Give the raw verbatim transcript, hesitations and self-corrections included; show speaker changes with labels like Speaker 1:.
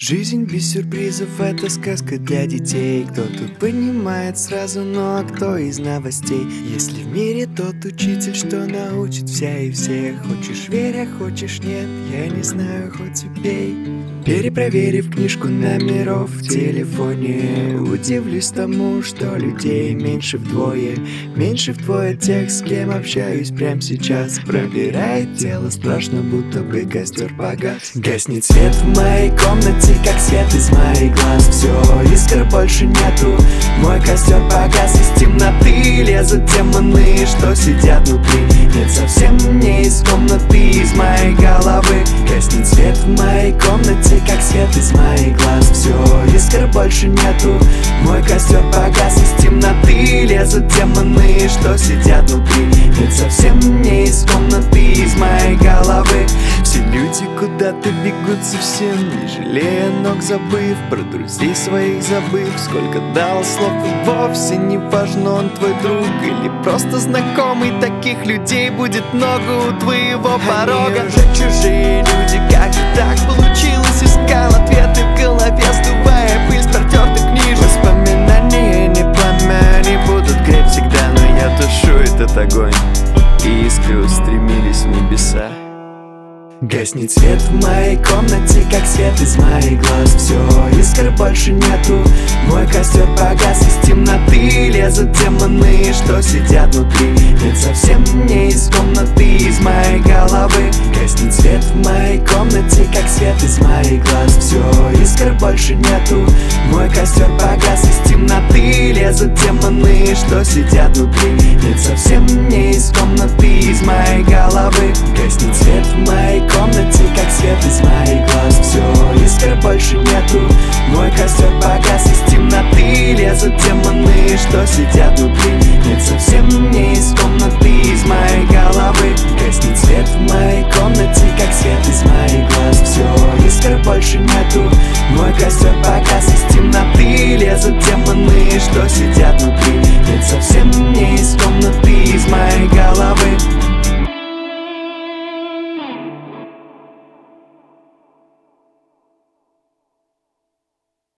Speaker 1: Жизнь без сюрпризов — это сказка для детей. Кто-то понимает сразу, ну а кто из новостей? Если в мире тот учитель, что научит вся и всех. Хочешь верь, а хочешь нет, я не знаю, хоть убей. Перепроверив книжку номеров в телефоне, удивлюсь тому, что людей меньше вдвое. Меньше вдвое тех, с кем общаюсь прямо сейчас. Пробирает тело, страшно, будто бы костер погас. Гаснет свет в моей комнате, как свет из моих глаз. Все, искр больше нету, мой костер погас. Из темноты лезут демоны, что сидят внутри. Нет, совсем не из комнаты, из моей головы. Гаснет свет в моей комнате, как свет из моих глаз. Все, искр больше нету, мой костер погас. Из темноты лезут демоны, что сидят внутри. Нет, совсем не из комнаты, из моей головы. Все люди куда-то бегут совсем, не жалея ног, забыв про друзей своих, забыв, сколько дал слов. И вовсе не важно, он твой друг или просто знакомый. Таких людей будет много у твоего порога. Они уже чужие люди, как же так получилось? Искал ответы в голове, сдувая пыль с протертых книжек. Воспоминания не пламя, они будут греть всегда, но я тушу этот огонь, и искры устремились в небеса. Гаснет свет в моей комнате, как свет из моих глаз. Все, искр больше нету, мой костер погас. Из темноты лезут демоны, что сидят внутри. Нет, совсем не из комнаты, из моей головы. Гаснет свет в моей комнате, как свет из моих глаз. Все, искр больше нету, мой костер погас. Из темноты лезут демоны, что сидят внутри. Нет, совсем не из комнаты, из моей головы. Гаснет свет в моей комнате, как свет из моих глаз. Все, искр больше нету, мой костер погас. Из темноты лезут демоны, что сидят внутри. Нет, совсем не из комнаты, из моей головы. Гаснет свет в моей комнате, как свет из моих глаз. Все, искр больше нету, мой костер погас. Из темноты лезут демоны, что сидят внутри. Нет, совсем не из комнаты, из моей головы.